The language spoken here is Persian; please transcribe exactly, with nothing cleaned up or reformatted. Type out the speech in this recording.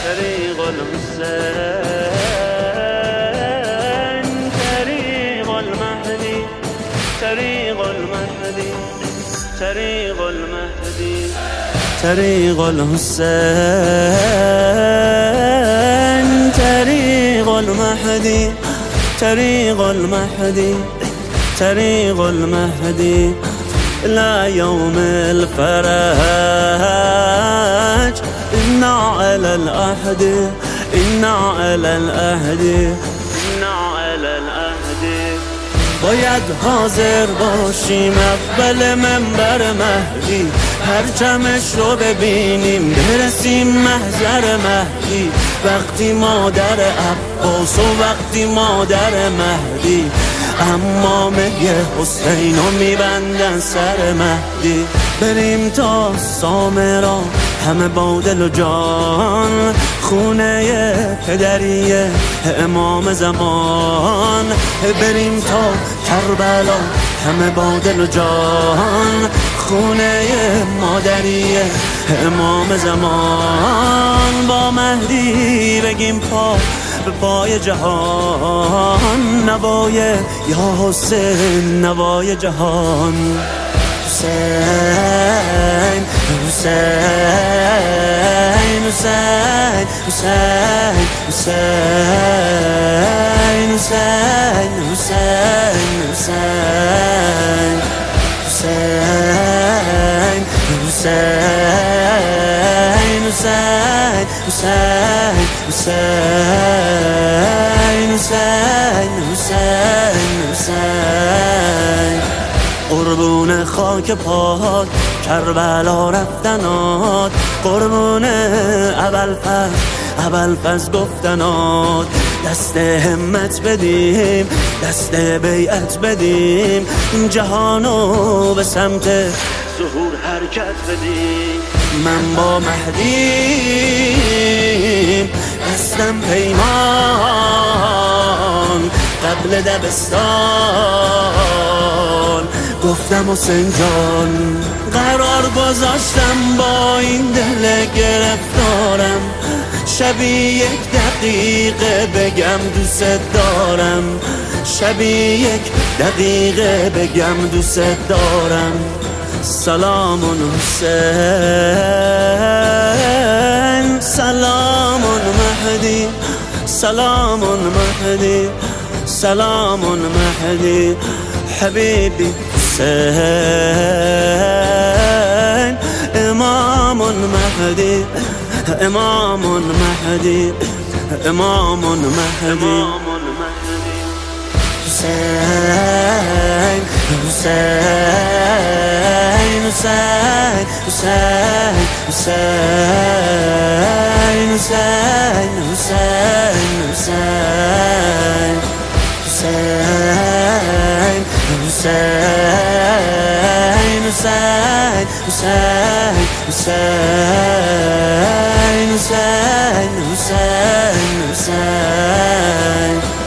طريق الحسين طريق المهدي طريق المهدي طريق المهدي طريق الحسين طريق المهدي طريق المهدي طريق المهدي إلى يوم الفرج إنا على العهد إنا على العهد إنا على العهد باید حاضر باشیم اول منبر مهدی پرچمش رو ببینیم برسیم محضر مهدی وقتی مادر عباس و وقتی مادر مهدی امامه حسین رو میبندن سر مهدی بریم تا سامرا همه با دل و جان خونه پدریه امام زمان بریم تا کربلا همه با دل و جان خونه مادریه امام زمان با مهدی بگیم پا به پای جهان نوای یا حسین نوای جهان حسین حسین حسین حسین حسین حسین حسین حسین حسین حسین حسین حسین حسین حسین حسین حسین قربون خاک پاک کربلا رفتنات قربون ابوالفضل ابوالفضل گفتنات دست همت بدیم دست بیعت بدیم جهانو به سمت ظهور حرکت بدیم من با مهدیم دستم پیمان قبل دبستان گفتم حسین جان قرار گذاشتم با این دل گرفتارم شبی یک دقیقه بگم دوست دارم شبی یک دقیقه بگم دوست دارم سلام حسین سلام مهدی سلام مهدی سلام مهدی حبیبی حسین امام مهدی امام مهدی امام مهدی حسین حسین حسین حسین حسین حسین حسین حسین حسین حسین حسین حسین حسین حسین حسین حسین